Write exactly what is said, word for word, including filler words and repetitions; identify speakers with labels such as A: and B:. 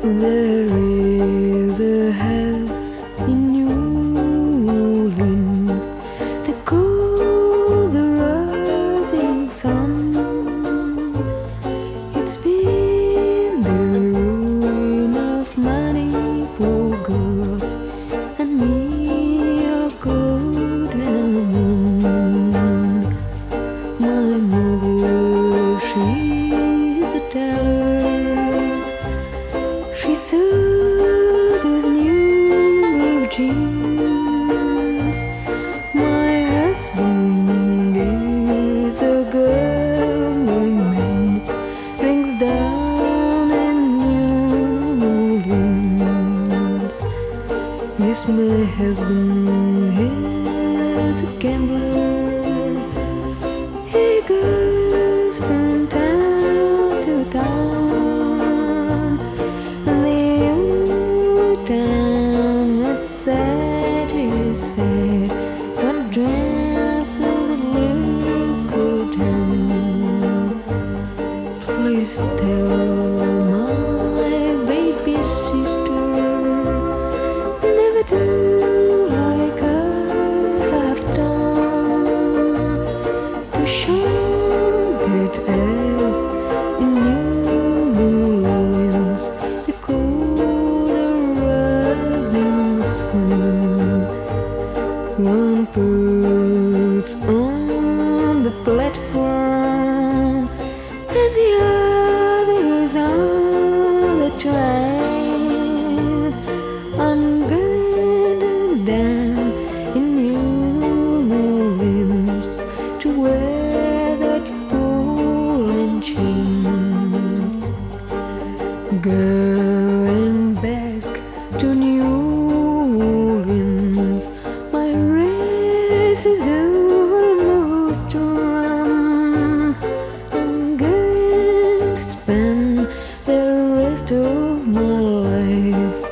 A: There is a house in New Orleans. They call the rising sun. It's been the ruin of many poor girls and me, a good woman. My mother, she's a teller. She sewed those new jeans. My husband is a gambling man, rings down in New Orleans. Yes, my husband is a gambler. He goes from town to town, and the only time I satisfied one dresses a little town. Please tell my baby sister never do like I have done to show it as in New Orleans they call the rising sun. One puts on the platform and the others on the train. I'm going down in New Orleans to wear that ball and chain. Going back to New Orleans, my race is almost run. I'm going to spend the rest of my life